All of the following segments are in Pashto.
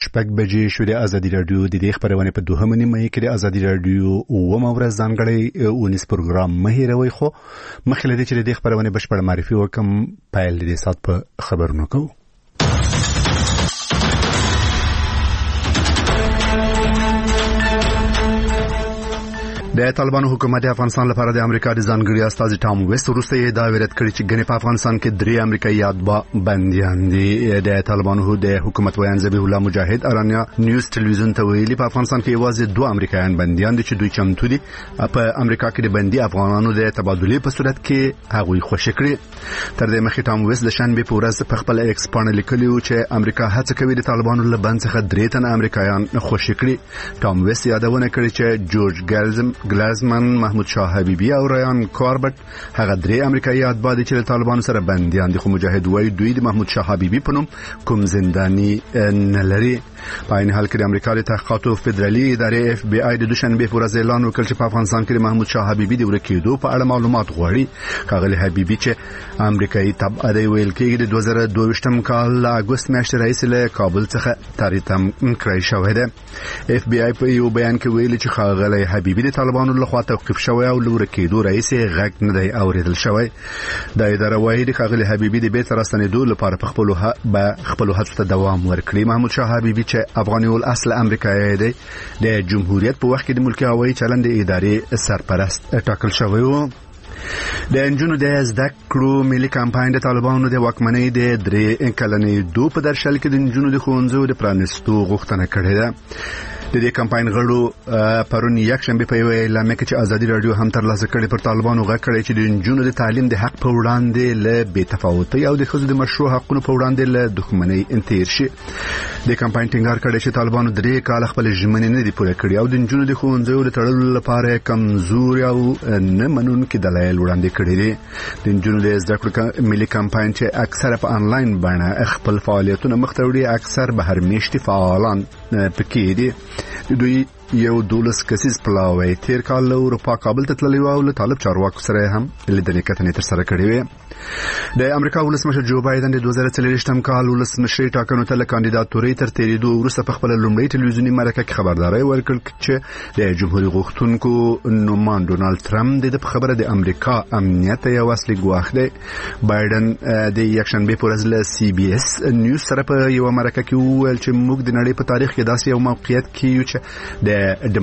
شپږ بجې شو. د ازادي رادیو د دې خبرونه په 2 مې کې د ازادي رادیو او مورز ځانګړی ونیس پروګرام مهیروي خو مخکې لدی چې د دې خبرونه بشپړ معرفي وکم پایل دې سات په خبرونو کو. د طالبانو حکومت افغانستان لپاره د امریکا د ځانګړي استازي ټام ویست وروسته دا ویلت کړی چې ګنې په افغانستان کې 3 امریکایي یادبا بنديان دي. د طالبانو د حکومت ویان ذبیح الله مجاهد ارانیا نیوز ټلویزیون ته ویلي په افغانستان کې یوازې 2 امریکایان بنديان دي چې دوی چمتو دي په امریکا کې د بندي افغانانو د تبادلې په صورت کې هغوی خوشی کړي. تر دې مخکې ټام ویست د شنبه په ورځ په خپل ایکس باندې لیکلی و چې امریکا هڅه کوي د طالبانو له بند څخه 3 تن امریکایان خوشی کړي. ټام ویست یادونه کړې چې جورج ګلزمن، محمود شاه حبیبی او ریان کاربټ هغه 3 امریکایي یادبا دي چې طالبانو سره بنديان دي، خو مجاهد وایي دوی د محمود شاه حبیبی په نوم کوم زنداني نه لري. په عین حال کې د امریکا د تحقیقاتو فدرالي ادارې اف بي آی د دوشنبه په ورځ اعلان وکړ چې په افغانستان کې د محمود شاه حبیبی د ورکېدو په اړه معلومات غواړي. کاغلی حبیبی چې امریکایي تبع دی ویل کېږي د 2022م کال له اگست میاشتې راهیسې له کابل څخه تاریتم کړی شوی دی. اف بي آی په یو بیان کې ویلي چې کاغلی حبیبی د طالبانو لخوا توقيف شوی او لور کېدو رئیس غږ نه دی اوریدل شوی. د اداره وايي د کاغلی حبیبی د بیت راستنېدو لپاره په خپل هڅو ته دوام ورکړي. محمود شاه حبیبی چې افغاني الاصل امریکایي دی د جمهوریت په وخت کې د ملکی هوایي چلند ادارې سرپرست ټاکل شوی و. د انجونو د زده کړو ملي کمپاین د طالبانو د واکمنۍ د 3 کلنې دوه په درشل کې د انجونو د ښوونځو د پرانستو غوښتنه کړې ده. د دې کمپاین غړو پرون یک شنبه په اعلان کې چې ازادي رادیو هم تر لاسه کړي پر طالبانو غږ کړي چې د انجونو د تعلیم د حق په وړاندې له بې تفاوتۍ او د ښځو د مشروع حقوقو په وړاندې له دښمنۍ انتیر شي. د کمپاین ټینګار کړي چې طالبانو 3 کال خپل ژمنې نه دي پوره کړې او د انجونو د ښوونځیو د تړلو لپاره کمزوري او نه منونکي دلایل وړاندې کړي دي. د انجونو د زده کړو ملي کمپاین چې اکثره په انلاین بڼه خپل فعالیتونه مخته وړي، اکثر بهر میشتي فعالان پکې دي. دوی یو 12 کسیز پلاوی تیر کال له اروپا کابل ته تللی و او له طالب چارواکو سره هم لیدنې کتنې تر سره کړې وې. د امریکا ولسمشر جو بایدن د 2024م کال ولسمشر ټاکنو ته له کاندیداتورۍ تر تیریدو وروسته په خپل لومړی ټلویزیوني مرکه کې خبرداري ورکړه چې د جمهوریت غوښتونکو نومان ډونالد ترامپ د خبره د امریکا امنیت یو اصلي ګواښ دی. بایدن د یکشنبه په ورځ له سی بي اس نیوز سره په یو مرکه کې وویل چې موږ د نړۍ په تاریخ کې داسې یو موقعیت کې یو چې د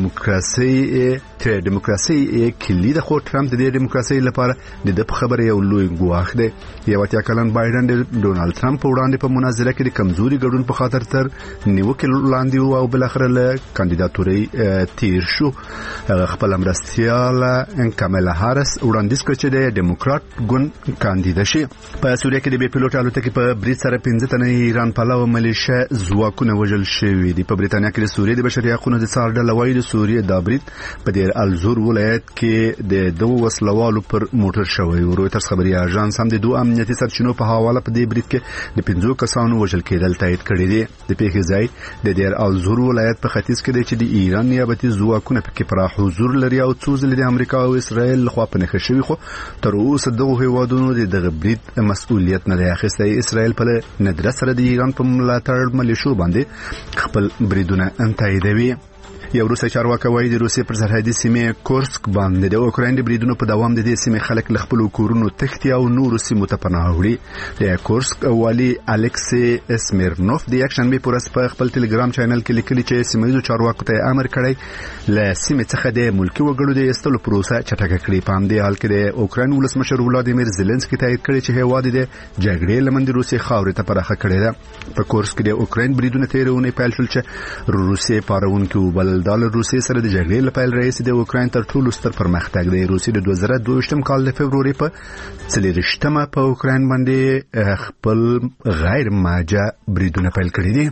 دیموکراسي کلی د خو ترامپ د دیموکراسي لپاره د خبره یو لوی ګواښ دی. یو اتیا کلن بایدن د ډونالد ترامپ وړاندې په مناظره کې د کمزوري ګډون په خاطر تر نیوکه لاندې او بل اخر له کاندیداتوري تیر شو. خپل مرستياله کاملا هارس وړاندیز کړ چې د ډیموکرات ګوند کاندید شي. په سوریه کې د بي پيلوټ الوتکې په برید سره 15 تنه ایران پلاو ملیشیا ځواکونه وژل شوي دي. په بریتانیا کې د سوریې د بشري حقوقو د څار ډله وايي د سوریې د برید په دیر الزور ولایت کې د 2 وسلوالو پر موټر شوی. رويټرز خبري اژانس هم د 2 امنیتي سرچینو په حواله په دې برید کې د 5 کسانو وژل کېدل تایید کړی دی. د پیښې ځای د دیر الزور ولایت په ختیځ کې دی چې د ایران نیابتي ځواکونه پکې پراخ حضور لري او څو ځله د امریکا او اسرائیل لخوا په نښه شوی، خو تر اوسه دغه هیوادونو دغه برید مسؤلیت نه دی اخیستی. اسرائیل په ندرت سره د ایران په ملاتړ ملیشو باندې خپل بریدونه تاییدوي. یو روسي چارواکي وایي د روسیې پر سرحدي سیمه کورسک باندې د اوکراین د بریدونو په دوام د دې سیمې خلک له خپل کورونو تښتي او نور سیمو ته پناه وړي. د کورسک والی الکسی اسمیرنوف د یکشنبه پر په خپل ټلګرام چینل کې لیکلي چې سیمایي چارواکو ته امر کړی له سیمې څخه د ملکی وګړو د ایستلو پروسه چټکه کړي. په همدې حال کې د اوکراین ولسمشر ولادیمیر زيلنسکي تایید کړی چې هیواد د جګړې لمن د روسي خاورې ته پراخه کړی ده. په کورسک د اوکراین بریدونه تیرونه پیل شول چې روسي پارونکو بل ډالر روسي سره د جګړې لپاره رئیس د اوکراین تر ټولو ستر پرمختګ دی. روسي د 2022م کال د فبرवरी په 30مه په اوکراین باندې خپل غیر ماجه بریدونه پیل کړی دي.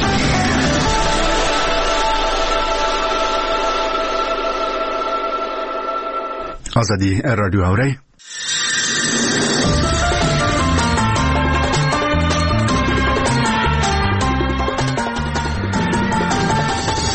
ازادي رادیو اوري.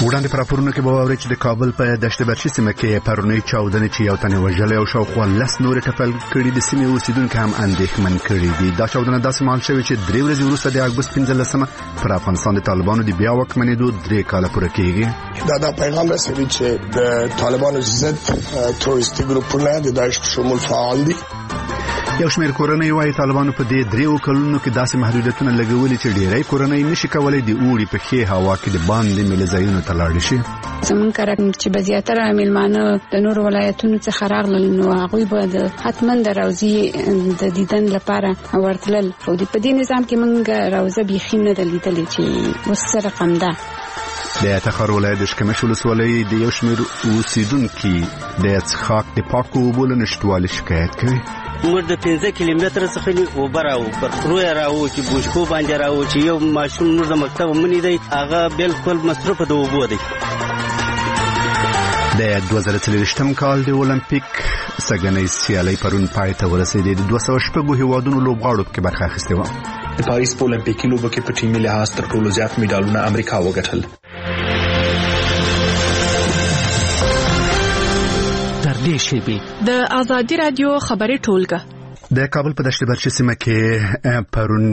وړاندې پر راپورونو کې به واورئ چې د کابل په دشت برچي سیمه کې پرونی چاودنې چې یو تن وژلی او شاوخوا 10 نور ټپل کړي د سیمې اوسیدونکو هم اندېښمن کړي دي. دا چاودنه داسې مهال شوې چې 3 ورځې وروسته د اګوست 15 پر افغانستان د طالبانو د بیا واکمنېدو 3 کاله پوره کېږي. دا پیغام رسوي چې د طالبانو ضد تروریستي ګروپونه د داعش په شمول فعال دي. یو شمېر کورنۍ وايي طالبانو په دې 3 کلونو کې داسې محدودیتونه لګولي چې ډېری کورنۍ نشي کولای د اوړي په ښې هوا کې د باندې ملي ځایونو ته لاړ شي. زمون کار چې بزیاتره میلمانه د نور ولایتونو څخه راغلل نو هغه به د حتمن د روزي د دیدن لپاره ورتلل خو د په دې نظام کې موږ روزه بيخي نه دلیدلې چې وسره رقم ده. د تخار ولایت د شکمش ولسوالۍ د یو شمېر اوسیدونکو د څښاک د پاکو اوبو له نشټوالي شکایت کوي. موږ د 15 کیلومتر څخه وبراو پر خروه راو چې بوشکو باندې راو چې یو ماشوم نور د مکتب منی دی هغه بالکل مصرف د اوبو دی. د 2023م کال د اولمپیک سګنۍ سیالۍ پرون پای ته ورسېدې. د 200 هیوادونو لوبغاړو کې برخه اخیستې و. د پاریس په اولمپیکي لوبو کې په ټیمي لحاظ تر ټولو زیات میډالونه امریکا وګټل. د آزادی رادیو خبري ټولګه د کابل په دشت برچي سیمه کې پرون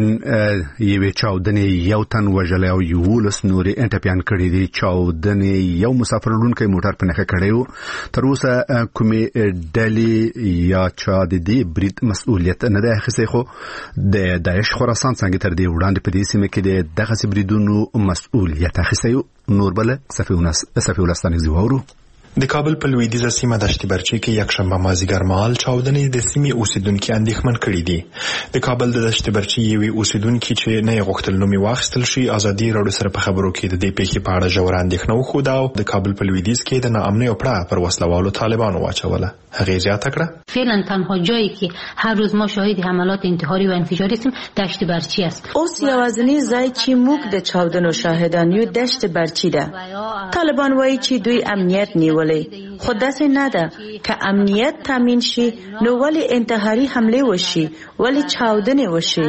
یوې چاودنې یو تن وژلی او 11 نورې ټپیان کړي دي. چاودنې یو مسافر وړونکی موټر په نښه کړی و. تر اوسه کومې ډلې یا چا د دې برید مسؤلیت نه دی اخیستی خو د داعش خراسان څنګه تر دې وړاندې په دې سیمه کې د دغسې بریدونو مسؤلیت اخیستی و. نور بله صفي ولستانیزي واورو. د کابل په لویدیځه سیمه دشت برچي کې یکشنبه مازیګر مهال چاودنې د سیمې اوسیدونکو اندېښمن کړي دي. د کابل د دشت برچي یوې اوسیدونکو چې نه غوښتل نوم واخیستل شي ازادي راډیو سره په خبرو کې د دې پیښې په اړه ژور اندېښنه وښوده او د کابل په لویدیځ کې د ناامنۍ او پړه پر وسلوالو طالبانو واچوله. هغه زیاته کړه فعلا تنها جایی که هر روز ما شاهد حملات انتحاری و انفجاری هستیم دشت برچی است. اوس یوازینی ځای چې موږ د چاودنو شاهدان یو دشت برچی ده. طالبان وایي چې دوی امنیت نیولې خو داسې نه ده که امنیت تامین شي نو ولی انتحاری حمله وشي ولی چاودنه وشي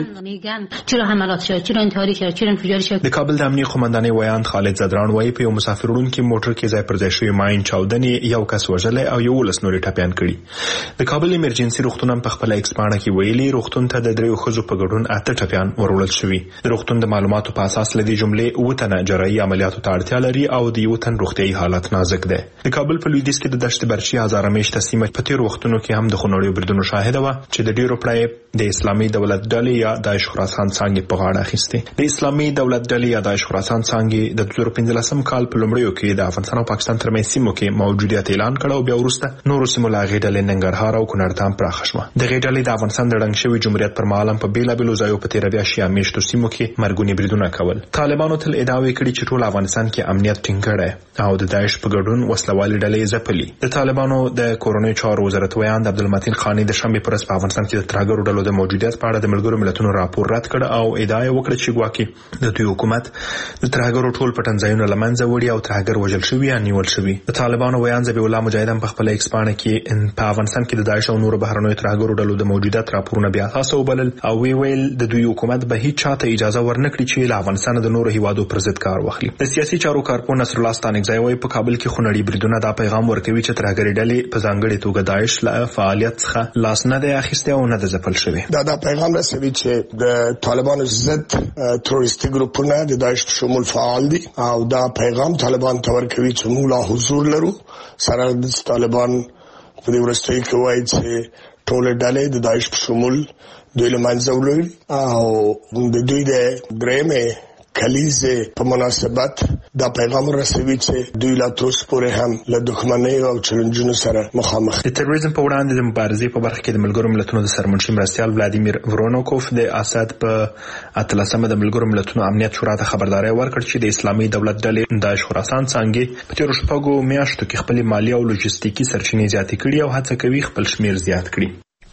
چرا حملات شد چرا انتحاری شد چرا انفجاری شد. د کابل د امنیه قومندانۍ ویاند خالد زدران وایي په یو مسافر وړونکي موټر کې ځای پر ځای شوی ماین چاودنې یو کس وژلی او 11 نورې ټپیان کړي. د کابل ایمرجنسي روغتون هم په خپل ایکس پاڼه کې ویلي روغتون ته د 3 ښځو په ګډون 8 ټپیان وروړل شوي. د روغتون د معلوماتو په اساس لدې جملې 9 تنه جراحي عملیاتو ته اړتیا لري او د 1 تن روغتیايي حالت نازک دی. د کابل په لویدیځ کې د دشت برچي هزاره میشته سیمه په تیر وختونو کې هم د خونړیو بریدونو شاهده و چې د ډیرو پړای د اسلامي دولت ډلې یا داعش خراسان څنګه په غاړه اخیسته. د اسلامي دولت ډلې یا داعش خراسان څنګه د 2015 کال په لومړیو کې د افغانستان او پاکستان ترمنځ سیمو کې موجودیت اعلان کړ او بیا وروسته نورو سیمو لا غېډلې ننګرهار او کونړ ته پراخ شوه. د غېډلې د افغانستان د ړنګ شوی جمهوریت پر مهال په بیلابېلو ځایو په تیر بیا شیا میشتو سیمو کې مرګونی بریدونه کول. طالبانو تل ادعا کړې چې ټول افغانستان کې امنیت ټینګ کړي او د داعش په ګډون وسلوالې ډلې ځپلي. د طالبانو د کورونی چارو وزارت ویاند عبدالمتین خانی د شنبه پر په افغانستان کې د ترهګرو ډلو د موجودیت په اړه د ملګرو ملتونو راپور رد کړ او ادعا وکړه چې ګواکې د دوی حکومت د ترهګرو ټول پټنځایونه لمنځه وړي او ترهګر وژل شوی یا نیول شوی. د طالبانو ویاند ذبیح الله مجاهد په خپل ایکس پاڼه کې په افغانستان کې د داعش او نورو بهرنیو ترهګرو ډلو د موجودیت راپورونه بیا تاسو وبلل او ویل د دوی حکومت به هیڅ چاته اجازه ورنکړي چې له افغانستان د نورو هیوادو پر ضد کار واخلي. د سیاسي چارو کارپون نصر الله ستانکزی وايي په کابل کې خونړي بریدونه دا پیغام ورکوي چې ترهګري ډلې په ځانګړي توګه داعش له فعالیت څخه لاس نه دی اخیستی او نه د ځپل شوی. دا پیغام رسوي چې د طالبانو ضد تروریستي ګروپونه د داعش په شمول فعال دي او دا پیغام طالبان ته ورکوي چې موږ لا حضور لرو سره د طالبان په دې ورستۍ کې وایي چې ټول ډلې د داعش په شمول دوی له منځه وړي او د دوی د درېمې کلیزه په مناسبت دا پیغام رسوي چې دوی لا تر اوسه پورې هم له دښمنۍ او چیلنجونو سره مخامخ دي. د تروریزم په وړاندې د مبارزې په برخه کې د ملګرو ملتونو د سرمنشي مرستیال ولادیمیر ورونوکوف د اسد په 13مه د ملګرو ملتونو امنیت شورا ته خبرداري ورکړه چې د اسلامي دولت ډلې داعش خراسان څنګه په تیر شپږو میاشتو کې خپل مالی او لوجستیکي سرچینې زیاتې کړې او هڅه کوي خپل شمیر زیات کړي.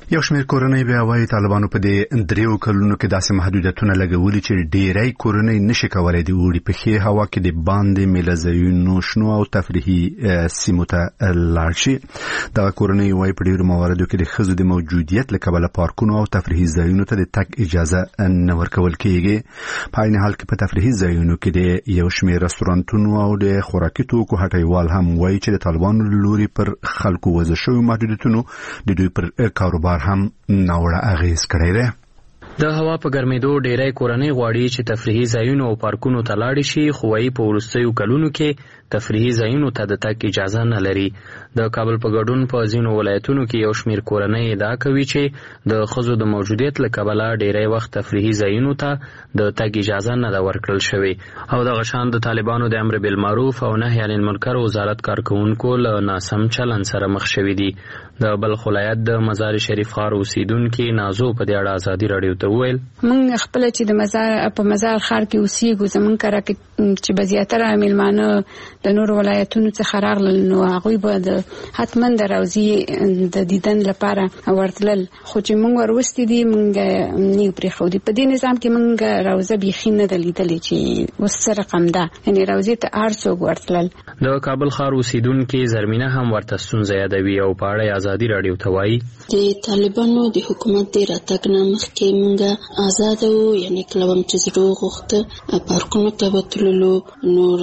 یو شمېر کورنۍ بیا وايي طالبانو په دې 3 کلونو کې داسې محدودیتونه لګولي چې ډېری کورنۍ نشي کولای د اوړي په ښې هوا کې د باندې میله‌ځایونو شنو او تفریحي سیمو ته لاړ شي. دغه کورنۍ وايي په ډېرو مواردو کې د ښځو د موجودیت له کبله پارکونو او تفریحي ځایونو ته د تګ اجازه نه ورکول کېږي. په عین حال کې په تفریحي ځایونو کې د یو شمېر رستورانتونو او د خوراکي توکو هټیوال هم وايي چې د طالبانو لوري پر خلکو وضع شوي محدودیتونو د دوی پر کاروبار هم ناوړه اغیز کړی دی. د هوا په ګرمېدو ډېری کورنۍ غواړي چې تفریحي ځایونو او پارکونو ته لاړ شي، خو وايي په وروستیو کلونو کې تفریحي ځایونو ته د تګ اجازه نه لري. د کابل په ګډون په ځینو ولایتونو کې یو شمېر کورنۍ ادعا کوي چې د ښځو د موجودیت له کبله ډېری وخت تفریحي ځایونو ته د تګ اجازه نه ده ورکړل شوې. او دغه شان د طالبانو د امر بالمعروف او نهي عن المنکر وزارت کارکوونکو له ناسم چلند سره مخ شوي دي. د بلخ ولایت د مزار شریف ښار اوسیدونکي نازو په دې اړه ازادي راډیو ته وویل موږ خپل چې د مزار ښار کې اوسېږو، زموږ کره کې چې به زیاتره میلمانه د نور ولایتونو څخه راغلل، نو هغوی به د حتما د روضي د دیدن لپاره ورتلل، خو چې موږ وروستي دي موږ نه پرېښودي. په دې نظام کې موږ روضه بیخي نه ده لیدلې چې اوس څه رقم ده، یعنې روضې ته هر څوک ورتلل. د کابل ښار اوسیدونکي زرمینه هم ورته ستونزه یادوي او په اړه ازادي راډیو ته وایي د طالبانو د حکومت د راتګ نه مخکې موږ آزاد وو، یعنې کله هم چې زړه غوښته پارکونو ته به تللو، نور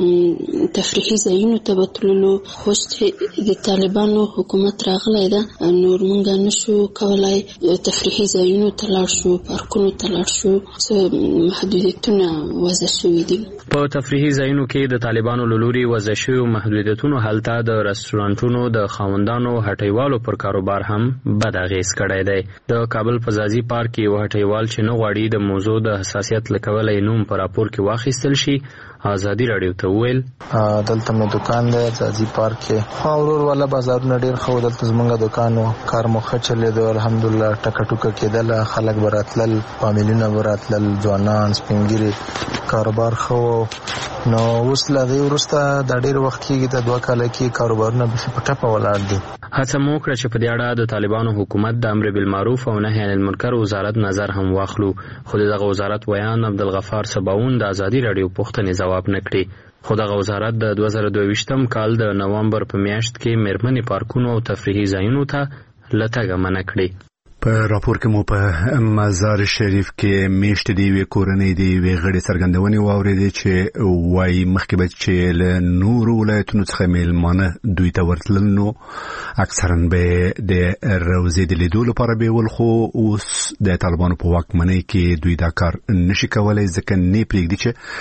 تفریحي ځایونو ته به تللو. خو چې د طالبانو حکومت راغلی ده، نور موږ نشو کولای تفریحي ځایونو ته لاړ شو، پارکونو ته لاړ شو، څه محدودیتونه وضع شوي دي. په تفریحي ځایونو کې د طالبانو له لوري وضع شوي محدودیتونو هلته د رستورانتونو د خاوندانو هټیوالو پر کاروبار هم بد اغیز کړی دی. د کابل په ځاځي پارک کې یو هټیوال چې نه غواړي د موضوع د حساسیت له کبله یې نوم په راپور کې واخیستل شي ازادي راډیو ته وویل دلته مې دکان دی ځاځي پارک کې، ورور والا بازارونه ډېر ښه و، دلته زمونږ دکان و، کار مو ښه چلېدو الحمدلله، ټکه ټوکه کېدله، خلک به راتلل، فامیلونه به راتلل، ځوانان سپین ږیري، کاروبار ښه و. نو اوس له دې وروسته دا ډېر وخت کېږي، د 2 کاله کې کاروبارونه بیخي په ټپه ولاړ دي. هڅه مو وکړه چې په دې اړه د طالبانو حکومت د امر بالمعروف او نهي عن المنکر وزارت نظر هم واخلو، خو دغه وزارت ویان عبدالغفار سباون د ازادي راډیو پوښتنې ځواب نه کړي. خو دغه وزارت د 2022 کال د نومبر په میاشت کې میرمنې پارکونو او تفریحي ځایونو ته له تګه منع کړي. په راپور کې مو په مزار شریف کې میشت دی وی کورنۍ دی وی غړي څرګندونې واورېدې چې وای مخکې به چې له نور ولایتونو څخه میلمانه دوی ته ورتلل، نو اکثرا به د روضې د لیدو لپاره بیول، خو اوس د طالبانو په واکمنۍ کې دوی دا کار نشي کولای، ځکه نه پرېږدي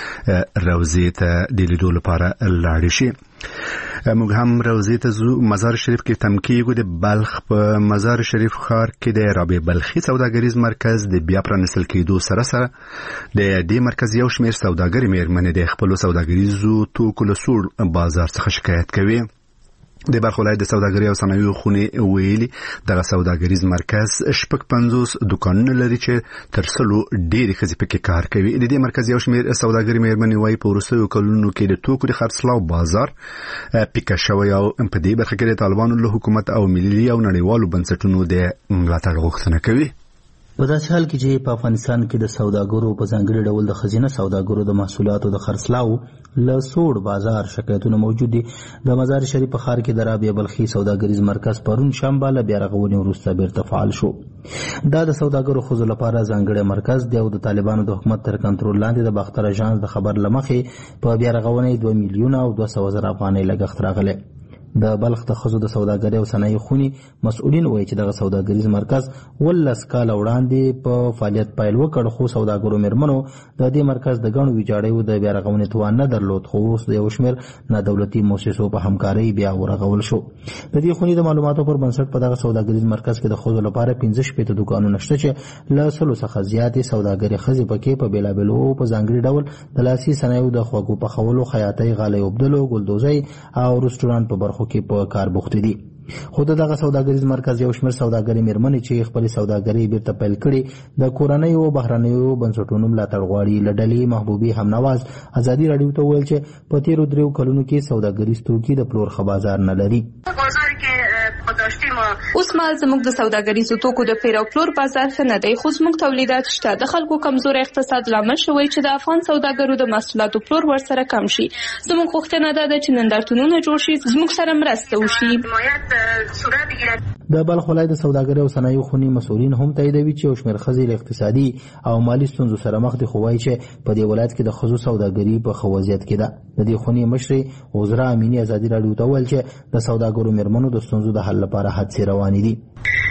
چې روضې ته د لیدو لپاره لاړ شي. موږ هم روضې ته ځو. مزار شریف کې تم کېږو. د بلخ په مزار شریف ښار کې د رابعه بلخي سوداګریز مرکز د بیا پرانیستل کېدو سره سره د دې مرکز یو شمېر سوداګرې میرمنې د خپلو سوداګریزو توکو له سوړ بازار څخه شکایت کوي. د بلخ ولایت د سوداګرۍ او صنایعو خونې ویلي دغه سوداګریز مرکز 55 دکانونه لري چې تر 100 ډېرې ښځې پکې کار کوي. د دې مرکز یو شمېر سوداګرې میرمنې وایي په وروستیو کلونو کې د توکو د خرڅلاو بازار پیکه شوی او په دې برخه کې د طالبانو له حکومت او ملي او نړیوالو بنسټونو د ملاتړ غوښتنه کوي. په داسې حال کې چې په افغانستان کې د سوداګرو په ځانګړي ډول د خزینه سوداګرو د محصولاتو د خرڅلاو له سوړ بازار شکایتونه موجود دي. د مزار شریف په ښار کې د رابعه بلخي سوداګریز مرکز پرون شنبه له بیا رغونې وروسته بیرته فعال شو. دا د سوداګرو ښځو لپاره ځانګړی مرکز دی او د طالبانو د حکومت تر کنټرول لاندې د باختر اژانس د خبر له مخې په بیا رغونې 2 میلیونه او 200,000 افغانۍ لګښت راغلی. د بلخ د ښځو د سوداګرۍ او صنایع خونې مسؤلین وایي چې دغه سوداګریز مرکز 18 کاله وړاندې په فعالیت پیل وکړ، خو سوداګرو میرمنو د دې مرکز د ګڼو ویجاړیو د بیا رغونې توان نه درلود، خو اوس د یو شمېر نادولتي مؤسسو په همکارۍ بیا ورغول شو. د دې خونې د معلوماتو پر بنسټ په دغه سوداګریز مرکز کې د ښځو لپاره 15 دکانونه شته چې له 100 څخه زیاتې سوداګرې ښځې پکې په بېلابېلو په ځانګړي ډول د لاسي صنایعو د خوږو پخولو، خیاطۍ، غالۍ اوبدلو، ګلدوزۍ او رستورانت په برخو کې په کار بوخت دي. خو دغه سوداګریز مرکز یو شمېر سوداګرې میرمنې چې خپل سوداګرۍ بیرته پیل کړي د کورنۍ او بهرنیو بنسټونو ملاتړ غواړي. له ډلې محبوبي همنواز ازادي راډیو ته وویل چې په تېرو 3 کلونو کې سوداګریز توکي د پلور ښه بازار نه لري. بازار کې اوس مهال زموږ د سوداګریزو توکو د پیر او پلور بازار ښه نه دی، خو زموږ تولیدات شته. د خلکو کمزوري اقتصاد لامل شوی چې د افغان سوداګرو د محصولاتو پلور ورسره کم شي. زموږ غوښتنه دا ده چې نندارتونونه جوړ شي، زموږ سره مرسته وشي. د بلخ ولایت د سوداګرۍ او صنایعو خونې مسؤلین هم تاییدوي چې یو شمېر ښځې له اقتصادي او مالي ستونزو سره مخ دي، خو وایي چې په دې ولایت کې د ښځو سوداګري په ښه وضعیت کې ده. د دې خونې مشرې عذرا امینی ازادي راډیو ته وویل چې د سوداګرو مېرمنو د ستونزو د حل لپاره هڅې روانې دي.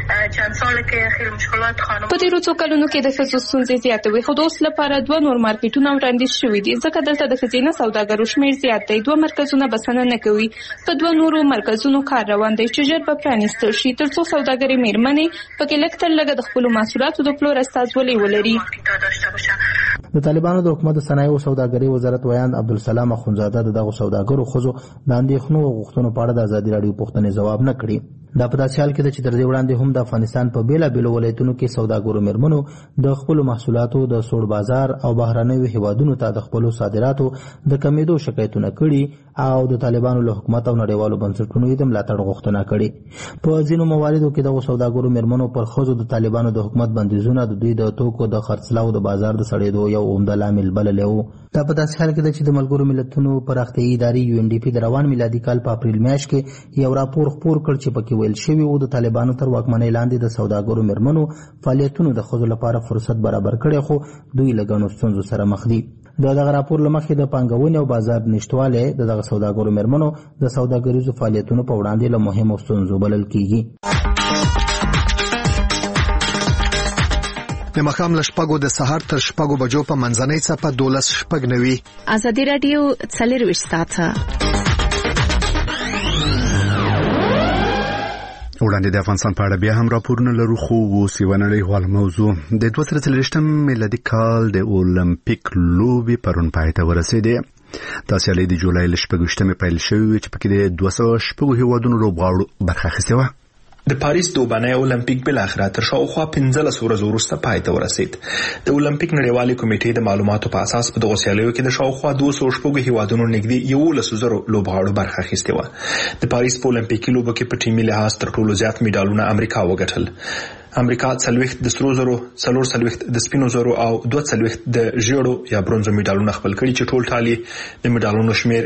په تیرو څو کلونو کې د ښځو ستونزې زیاتې وې، خو د اوس لپاره 2 نور مارکیټونه وړاندیز شوي دي، ځکه دلته د ښځینه سوداګرو شمېر زیات دی. 2 مرکزونه بسنه نه کوي. په 2 نورو مرکزونو کار روان دی چې ژر به پرانیستل شي، ترڅو سوداګرې مېرمنې پکې لږ تر لږه د خپلو محصولاتو د پلور استازولي ولري. د طالبانو د حکومت د صنایع او سوداګرۍ وزارت ویاند عبدالسلام اخونزاده دغه سوداګرو ښځو د اندېښنو او غوښتنو په اړه د ازادي راډیو پوښتنې ځواب نه کړي. دا په داسې حال کې ده چې تر دې وړاندې هم د افغانستان په بېلابېلو ولایتونو کې سوداګرو مېرمنو د خپلو محصولاتو د سوړ بازار او بهرنیو هیوادونو ته د خپلو صادراتو د کمېدو شکایتونه کړي او د طالبانو له حکومت او نړیوالو بنسټونو یې د ملاتړ غوښتنه کړې. په ځینو مواردو کې دغو سوداګرو مېرمنو پر ښځو د طالبانو د حکومت بندیزونه د دوی د توکو د خرڅلاو د بازار د سړېدو یو عمده لامل بللی و. دا په داسې حال کې ده چې د ملګرو ملتونو پراختیایي ادارې UNDP د روان میلادي کال په اپریل میاشت کې یو راپور خپور کړ چې پکې ویل شوي و د طالبانو تر واکمنۍ لاندې د سوداګرو مېرمنو فعالیتونو د ښځو لپاره فرصت برابر کړی، خو دوی له ګڼو ستونزو سره مخ دي. دغه راپور له مخې د پانګونې او بازار نشتوالی د دغه سوداګرو مېرمنو د سوداګریزو فعالیتونو په وړاندې له مهمو ستونزو بلل کیږي. د ماښام له 6 د سهار تر 6 بجو په منځنۍ څپه 12:09 ازادي راډیو 24 ساعته وړاندې د افغانستان په اړه بیا هم راپورونه لرو، خو اوس یوه نړیواله موضوع. د 2023 میلادي کال د اولمپیک لوبې پرون پای ته ورسېدې. دا سیالي د جولای له 26 پیل شوې چې پکې د 200 هیوادونو لوبغاړو برخه اخیستې وه. د پاریس دوبنی اولمپیک بل اخره تر شاوخوا 15 ورځې وروسته پای ته ورسید. د اولمپیک نړیوالې کمیټې د معلوماتو په اساس په دغه سیالیو کې د شاوخوا 200 هیوادونو نږدې 11,000 لوبغاړو برخه اخیستې وه. د پاریس په اولمپیکي لوبو کې په ټیمي لحاظ تر ټولو زیات میډالونه امریکا وګټل. امریکا 40 د سرو زرو، 40 د سپینو زرو او 42 د ژیړو یا برونزو میډالونه خپل کړي چې ټول ټالي د میډالونو شمیر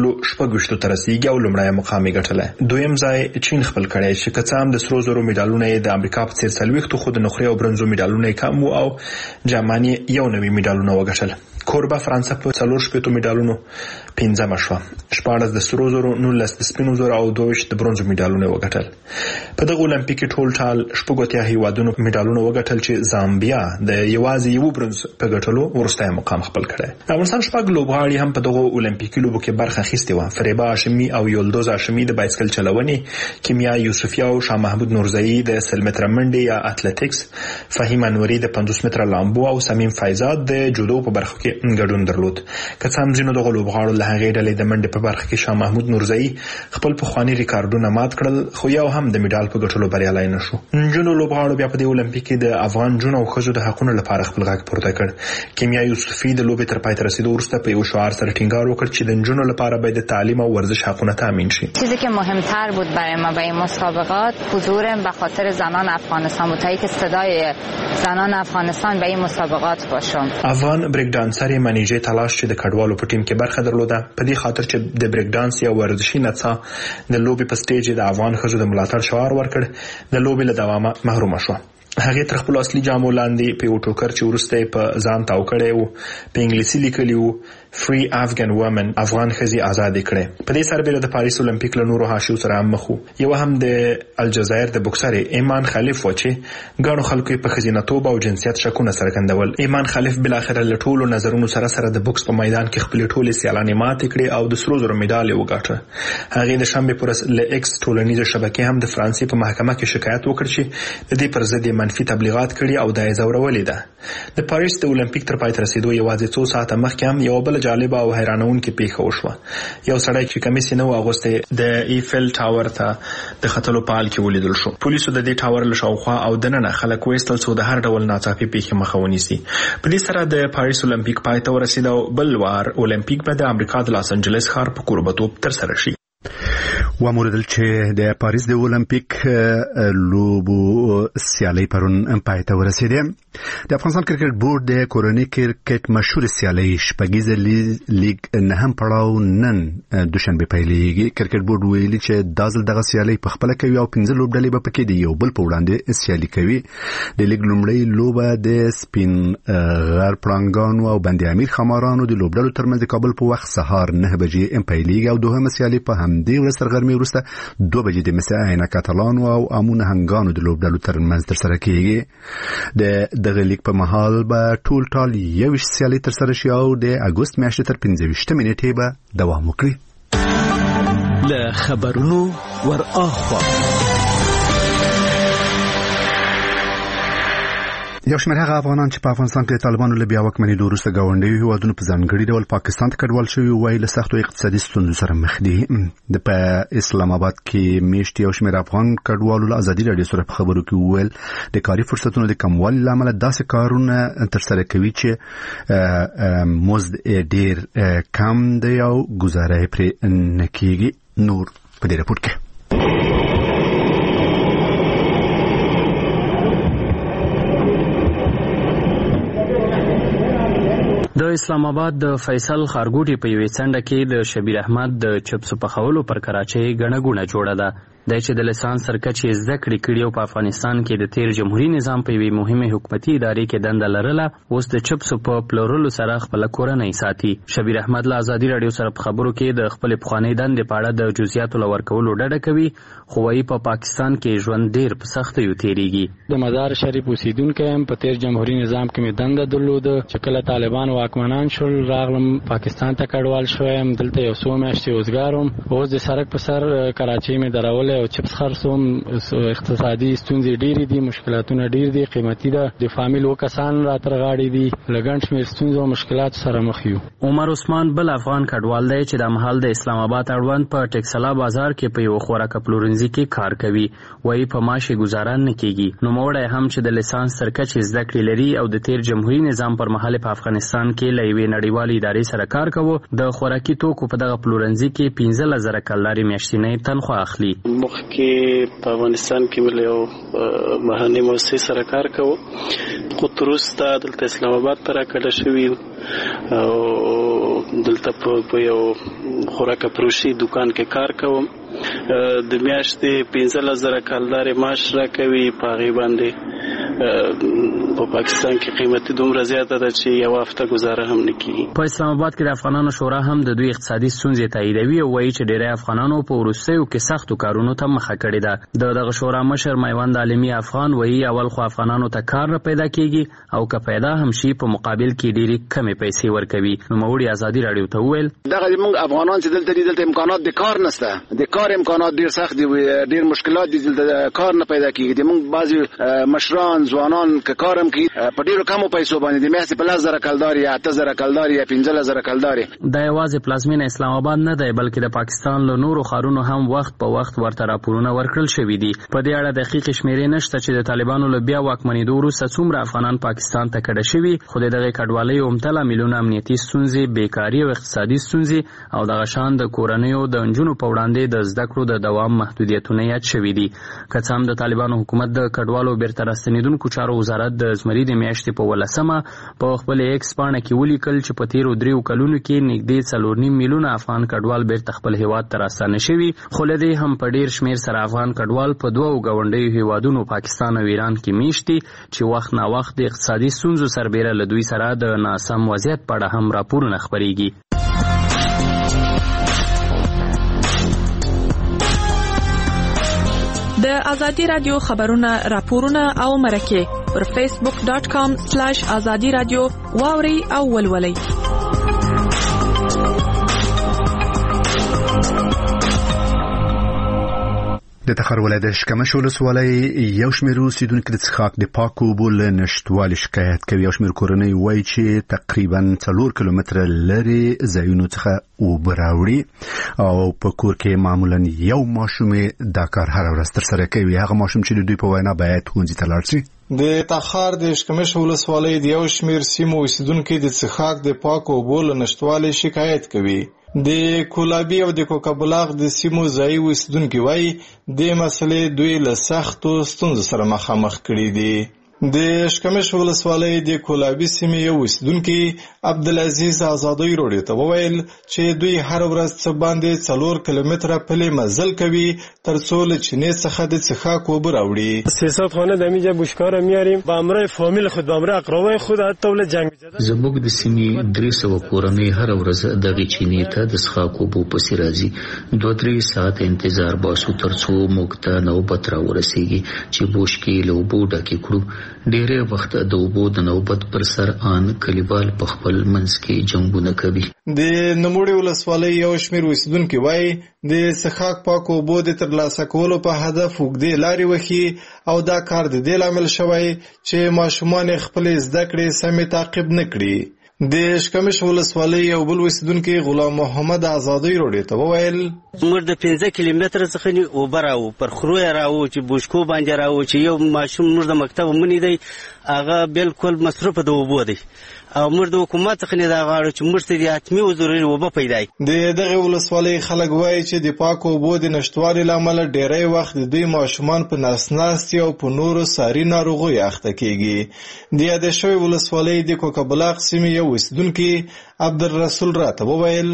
126 ته رسیدي او لومړی مقام یې ګټلی. دویم ځای چین خپل کړی چې که څه هم د سرو زرو میډالونه د امریکا په څیر 40 خو د نقرې او برونزو میډالونه کم وو او جرمني 9 میډالونه وګټل. کوربه فرانسه په 40 میډالونو 15 شوه، 14 د سرو زرو، 19 د سپینو زرو او 22 د برونزو میډالونه وګټل. په دغه اولمپیک ټول ټال 80 هیوادونو میډالونه وګټل چې زامبیا د یوازې یو برونز په ګټلو وروستی مقام خپل کړی. افغانستان 6 لوبغاړي هم په دغه اولمپیکي لوبو کې برخه اخیستې وه. فریبا هاشمي او یولدوز هاشمي د بایسکل چلونې، کیمیا یوسفی او شاه محمود نورزئی د 100 متره منډې یا اتلټیکس، فهیم انوري د 50 متره لامبو او سمیم فیضات د جودو په برخه کې ګډون درلود. که څه هم ځینو دغه لوبغاړو له هغې ډلې د منډې په برخه کې شاه محمود نورزئی خپل پخواني ریکارډونه مات کړل، خو یو هم د میډال په ګټلو بریالی نه شو. نجونو لوبغاړو بیا په دې اولمپیک کې د افغان جونو او ښځو د حقونو لپاره خپل غږ پورته کړ. کیمیا یوسفی د لوبې تر پای ته رسیدو وروسته په یو شعار سره ټینګار وکړ چې د نجونو لپاره باید د تعلیم او ورزش حقونه تامین شي. چیزی که مهمتر بود برای ما برای مسابقات حضور به خاطر زنان افغانستان بود، تا که صدای زنان افغانستان به این مسابقات باشم. افغان بریک دانسر منیجه تلاش چې د کډوالو په ټیم کې برخه درلوده، په دې خاطر چې د بریک دانس یا ورزشي نڅا د لوبې په سټیج د افغان ښځو د ملاتړ شعار ورکړ، د لوبې له دوامه محرومه شوه. هغه تر خپل اصلي جامو لاندې په یو ټوکر چې وروسته په ځان تاو کړی و په انګلیسي لیکلی و Free Afghan Women، افغان ښځې آزادې کړې. په دې سربېره د پاریس اولمپیک له نورو حاشیو سره هم مخ و. یو هم د الجزایر د بوکسر ایمان خلیف و چې ګڼو خلکو یې په ښځینه‌توب او جنسیت شکونه څرګندول. ایمان خلیف بالاخره له ټولو نظرونو سره د بوکس په میدان کې خپلې ټولې سیالانې ماتې کړې او د سرو زرو میډال یې وګاټه. هغې د شنبې په ورځ له ایکس ټولنیزې شبکې هم د فرانسې په محکمه کې شکایت وکړ چې د دې پر ضد منفي تبلیغات کړي او دا یې ځورولې ده. د پاریس د اولمپیک تر پای ته رسیدو یوازې څو ساعته مخکې هم یو بل جالبه او حیرانونکې پیښه وشوه. یو سړی چې کمیس نه و اغوستی د ایفل ټاور ته د ختلو په حال کې ولیدل شو. پولیسو د دې ټاور له شاوخوا او دننه خلک وایستل څو د هر ډول ناڅاپي پیښې مخه ونیسي. په دې سره د پاریس اولمپیک پای ته ورسید او بل وار اولمپیک به د امریکا د لاس انجلس ښار په کوربه‌توب ترسره شي. وموردل چې د پاریس د اولمپیک لوبو سیالۍ پرون پای ته ورسېده. د افغانستان کرکټ بورډ د کورنۍ کرکټ مشهور سیالۍ شپږیزه لیګ نهم پړاو نن دوشنبه پیلېږي. کرکټ بورډ ویلي چې دازل دغه سیالۍ په خپل کوي او 15 لوبډلې به پکې دی یو بل په وړاندې سیالي کوي. د لیګ لومړی لوبه د سپین غر پړانګانو او بندي امیر خمارانو د لوبډلو ترمنځ د کابل په وخت سهار 9 بجې پیلېږي او دوهمه سیالي په همدې ورځ تر غرمې وروسته 2 بجې د مس عین کاتالانو او امون هنګانو د لوبډلو ترمنځ ترسره کیږي. د دغه لیګ په مهال به ټول 21 سیالي ترسره شي او د اګوست میاشتې تر 15 نیټې به دوام وکړي. له خبرونو ور اخوا یو شمېر هغه افغانان چې په افغانستان کې طالبانو له بیا واکمنېدو وروسته ګاونډیو هیوادونو په ځانګړي ډول پاکستان ته کډوال شوي وایي له سختو اقتصادي ستونزو سره مخ دي. په اسلام آباد کې میشت یو شمېر افغان کډوالو له ازادي راډیو سره په خبرو کې وویل د کاري فرصتونو د کموالي له امله داسې کارونه ترسره کوي چې مزد ډېر کم دی او ګزاره یې پرې نه کېږي. نور په دې راپور کې د اسلام آباد د فیصل خارګوټي په یوې څنډه کې د شبیر احمد د چپسو پخولو پر کراچۍ غڼه ګونه جوړه ده. د چې د لسان سرکچې زده کړې کړي او په افغانستان کې د تیر جمهوریت نظام په یوې مهمه حکومتي ادارې کې دنده لرله، اوس د چپسو په پلورلو سره خپل کورنۍ ساتي. شبیر احمد له ازادي راډیو سره په خبرو کې د خپل پخوانی دندې په اړه د جزئیاتو لورکولو ډډه کوي، خو وايي په پاکستان کې ژوند ډیر په سختیو تیریږي. د مزار شریف اوسیدونکو هم په تیر جمهوریت نظام کې مې دنده درلوده چې کله طالبان واکمنان شول راغلم پاکستان ته کډوال شوم. دلته یو څو میاشتې اوسګاروم. اوس د سړک په سر کراچۍ مې درولې او چپس خرڅوم. اقتصادي ستونزې ډېرې دي، مشکلاتونه ډېر دي، قیمتي ده. د فامیل وکسان را تر غاړې دي، لګن شمېر ستونزو او مشکلاتو سره مخ یو. عمر عثمان بل افغان کډوال دی چې د مهال د اسلام آباد اړوند په ټکسلا بازار کې په یو خوراک پلورنځي کې کار کوي. وایي په معاش گزاره نه کیږي. نو موړی هم چې د لیسانس سرکچې زده کړې لري او د تیر جمهوریت نظام پر مهال په افغانستان کې له یوې نړیوالې ادارې سره کار کوي. د خوراکي توکو په دغه پلورنځي کې 15,000 کلدارې میاشتنۍ تنخواه اخلي. مخکې په افغانستان کې مې یو مهني مؤسسې سره کار کوم، خو تر اوسه دلته اسلام آباد ته راکړل شوی او دلته په یو خوراک فروشي دکان کې کار کوم. د میاشتې 15,000 کلدارې معاش راکوي. په هغې باندې په پاکستان کې قیمتي دومره زیاته ده چې یو هفته گزاره هم نه کیږي. په اسلام آباد کې د افغانانو شورا هم د دوی اقتصادي ستونزې تاییدوي او وایي چې ډېری افغانانو په وروستیو کې سختو کارونو ته مخه کړې ده. دغه شورا مشر میوند عالمي افغان وایي اول خو افغانانو ته کار نه پیدا کیږي او که پیدا هم شي په مقابل کې ډېرې کمې پیسې ورکوي. نوموړي ازادي راډیو ته وویل دغه موږ افغانان چې دلته امکانات د کار نشته، د کار امکانات ډېر سخت دي، ډېر مشکلات دي، دلته کار نه پیدا کیږي. موږ بعضي مشران ځوانان که کارم کوي په ډېرو کمو پیسو باندې د میاشتې په 10,000 کلدارې یا 8,000 کلدارې یا 15,000 کلدارې. دا یوازې پلازمینه اسلام آباد نه دی بلکې د پاکستان له نورو ښارونو هم وخت په وخت ورته راپورونه ورکړل شوي دي. په دې اړه دقیق شمیرې نشته چې د طالبانو له بیا واکمنېدو وروسته څومره افغانان پاکستان ته کډه شوي، خو د دغې کډوالۍ عمده لاملونه امنیتي ستونزې، بیکاري او اقتصادي ستونزې او دغه شان د کورنیو د نجونو په وړاندې د زده کړو د دوام محدودیتونه یاد شوي دي. که څه هم د طالبانو حکومت د کډوالو بیرته راستنېدونکو چارو وزارت د زمري د میاشتې په 18 په خپل ایکس پاڼه کې ولیکل چې په تیرو 3 کلونو کې نږدې 4.5 میلیونه افغان کډوال بیرته خپل هیواد ته راستانه شوي، خو له دې هم په ډیر شمیر سره افغان کډوال په دوو ګاونډیو هیوادونو پاکستان او ایران کې میشت دي چې وخت نا وخت د اقتصادي ستونزو سربیره له دوی سره د ناسم وضعیت په اړه هم راپورونه خپریږي. د ازادي رادیو خبرونه، راپورونه او مرکه پر facebook.com/azadi radio واوري او ولولي. د تخار ولایت شکمش ولسوالۍ یو شمېر اوسیدونکو د څښاک د پاکو اوبو له نشتوالي شکایت کوي. یو شمېر کورنۍ وایي چې تقریبا 4 کیلومتره لرې ځایونو څخه اوبه راوړي او په کور کې معمولا یو ماشوم دا کار هر ورځ ترسره کوي. هغه ماشوم چې د دوی په وینا باید ښوونځي ته لاړ شي. د تخار د شکمش ولسوالۍ د یو شمېر سیمو اوسیدونکو د څښاک د پاکو اوبو له نشتوالي شکایت کوي. د کولابي او د کوکبلاغ د سیمو ځایي اوسیدونکي وایي دې مسلې دوی له سختو ستونزو سره مخامخ کړي دي. د اشکمش ولسوالۍ د کولابي سیمې یو اوسیدونکي عبدالعزیز آزادۍ راډیو ته وویل چې دوی هر ورځ څه باندې 4 کیلومتره پلې مزل کوي تر څو له چینې څخه د څښاک اوبه راوړي. 300 خانه د میجه بشکاره میاریم با امرای فامیل خود با امرای اقربای خود حتی ول جنگ زموږ د سیمې 300 کورنۍ هر ورځ دغه چینې ته د څښاک اوبو پسې راځي. 2-3 ساعت انتظار باسو تر څو موږ ته نوبت راورسیږي چې بوشکې له اوبو ډکې کړو. ډېری وخت د اوبو د نوبت پر سر آن کلیوال په خپل منځ کې جنګونه کوي. د نوموړې ولسوالۍ یو شمېر اوسیدونکي وایي د څښاک پاکو اوبو د ترلاسه کولو په هدف اوږدې لارې وهي او دا کار د دې لامل شوی چې ماشومان خپلې زده کړې سمې تعقیب نه کړي. د اشکمش ولسوالۍ یو بل اوسیدونکي غلام محمد آزادۍ راډیو ته وویل موږ د 15 کیلومتره څخه اوبه راوو پر خرو راوو چې بوشکو باندې راوو چې یو ماشوم موږ د مکتب منی دی هغه بالکل مصرف د اوبو دی او موږ د حکومت څخه نه دا غواړو چې موږ ته د حتمي او ضروري اوبه پیدا کړي. د دغه ولسوالۍ خلک وایي چې د پاکو اوبو د نشټوالي لامل ډېری وخت د دوی ماشومان په ناسناستي او په نورو ساري ناروغیو اخته کیږي. د یادې شوې ولسوالۍ د کوکبلاغ سیمې یو اوسیدونکي عبدالرسول راته وویل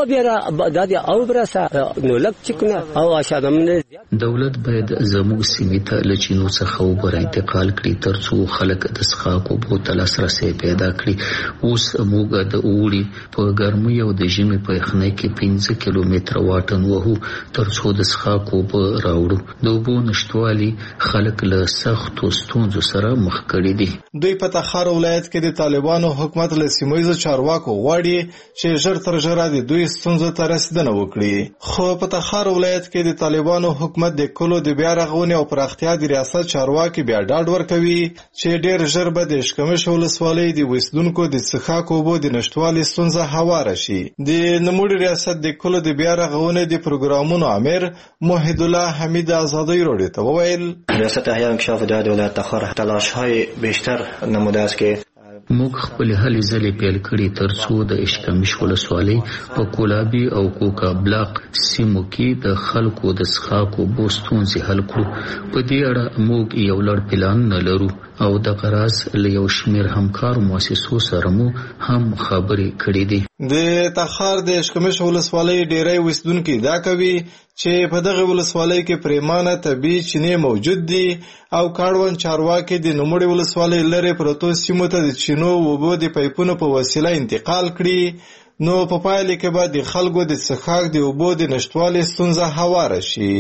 دولت باید زموږ سیمې ته له چینو څخه اوبه انتقال کړي تر څو خلک د څښاک اوبو ته لاسرسی پیدا کړي. اوس موږ د اوړي په ګرمۍ او د ژمي په یخنۍ کې 15 کیلومتره واټن وهو تر څو د څښاک اوبه راوړو. د اوبو نشتوالي خلک له سختو ستونزو سره مخ کړي دي. دوی په تخار ولایت کې د طالبانو حکومت له سیمه‌ییزو چارواکو غواړي چې ژر تر ژره د دوی ستونزو ته رسیدنه وکړي. خو په تخار ولایت کې د طالبانو حکومت د کلو د بیا رغونې او پراختیا د ریاست چارواکي بیا ډاډ ورکوي چې ډېر ژر به د اشکمش ولسوالۍ د اوسیدونکو د څښاک اوبو د نشتوالي ستونزه هواره شي. د نوموړي ریاست د کلو د بیا رغونې د پروګرامونو امیر موحد الله حمید آزادۍ راډیو ته وویل ریاست احیا انکشاف جهاد ولایت تخار تلاش‌های بیشتر نموده است که موږ خپل هلې ځلې پیل کړي تر څو د اشکمش ولسوالۍ په کولابي او کوکبلاغ سیمو کې د خلکو د څښاک اوبو ستونزې حل کړو. په دې اړه موږ یو لړ پلان نه لرو او د غراض له یو شمېر همکارو مؤسسو سره مو هم خبرې کړې دي. د تخار د اشکمش ولسوالۍ ډېری اوسیدونکي دا کوي چې په دغه ولسوالۍ کې پریمانه طبیعي چینې موجود دي او کاروان چارواکي د نوموړې ولسوالۍ لرې پرتو سیمو ته د چینو اوبو د پایپونو په وسیله انتقال کړي نو په پایله کې به د خلکو د څښاک د اوبو د نشتوالي ستونزه هواره شي.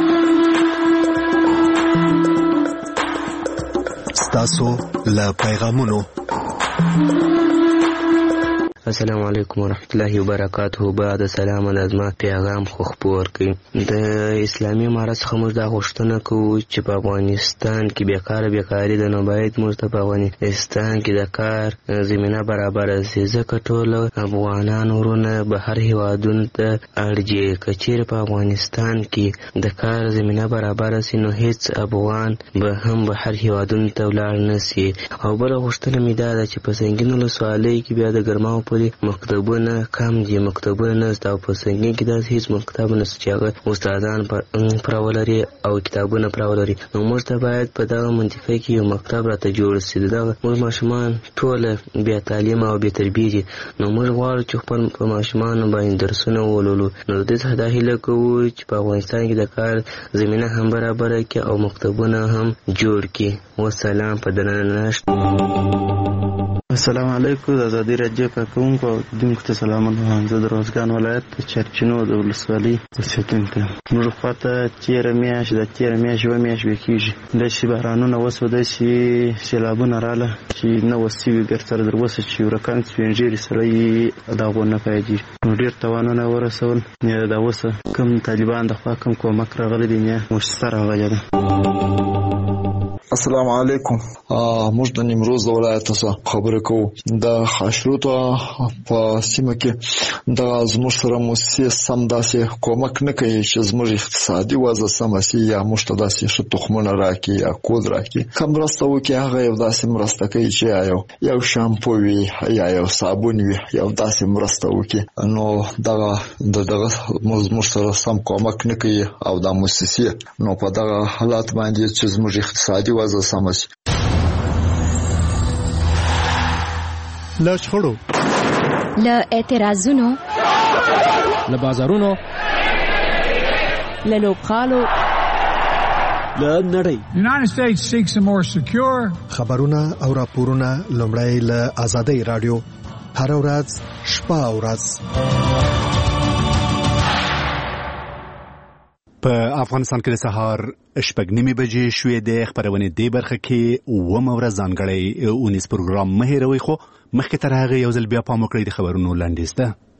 ستاسو له پیغامونو السلام علیکم ورحمت الله وبرکاته. بعد سلام لازمه پیغام خو خبر کړي د اسلامي امارت څخه موږ دا غوښتنه کوو چې په افغانستان کې بیکاري ده نو باید موږ ته په افغانستان کې د کار زمینه برابره شي ځکه ټول افغانان ورونه بهر هیوادونو ته اړ که چیرې په افغانستان کې د کار زمینه برابره شي نو هیڅ افغان به هم بهر هیوادونو ته ولاړ نه شي. او بله غوښتنه مې دا ده چې په سنګین ولسوالۍ کې بیا د ګرماو مکتبونه کم دي مکتبونه نشته او په سنګین کې داسې هیڅ مکتب نشته چې هغه استادان پراولري او کتابونه پراولري. نو موږ ته باید په دغه منطقه کې یو مکتب راته جوړ شي. دغه موږ ماشومان ټول بیا تعلیم او بیا تربیه دي نو موږ غواړو چې خپل په ماشومانو باندې درسونه ولولو. نو د دې څخه دا هیله کوو چې په افغانستان کې د کار زمینه هم برابره کړي او مکتبونه هم جوړ کړي. والسلام په درنښت. السلام علیکم. د ازادي راډیو کارکونکو او دونکو ته سلامونه. زه د روزګان ولایت چرچینو د ولسوالۍ اوسېدونکی یم. موږ خواته تېره میاشت یوه میاشت به کېږي داسې بارانونه وسوه داسې سیلابونه راله چې نه وس شوي ګر سره در وسه چې ورکان سپین ږیري سړی د هغو نه پیدېږي. نو ډېر تاوانونه ورسول. دا اوسه کوم طالبان د خوا کوم کومک راغلی دی مؤسسه راغلې ده. السلام علیکم. موږ د نیمروز د ولایت څخه خبرې کوو. د خاشروطو په سیمه کې د زموږ سره موسسې سم داسې کومک نه کوي چې زموږ اقتصادي وضع سمه شي یا موږ ته داسې ښه تخمونه راکړي یا کود راکړي. که مرسته وکړي هغه یو داسې مرسته کوي چې یو شامپو وي یا یو صابون وي، یو داسې مرسته وکړي. نو دغه زموږ سره سم کومک نه کوي او د موسسې نو په دغه حالات باندې چې زموږ اقتصادي وضع سمه شي. له شخړو، له اعتراضونو، له بازارونو، له لوبغالو، له نړۍ. United States seeks a more secure. خبرونه او راپورونه لومړی له آزادۍ رادیو هر ورځ شپه او ورځ. په افغانستان کې د سهار 8:30 بجې شوې د خبرونې د برخه کې اومه ورځ ځانګړی اونیس پروګرام مه هېروئ، خو مخکې تر هغه یو ځل بیا پام وکړئ د خبرونو لنډیز ته.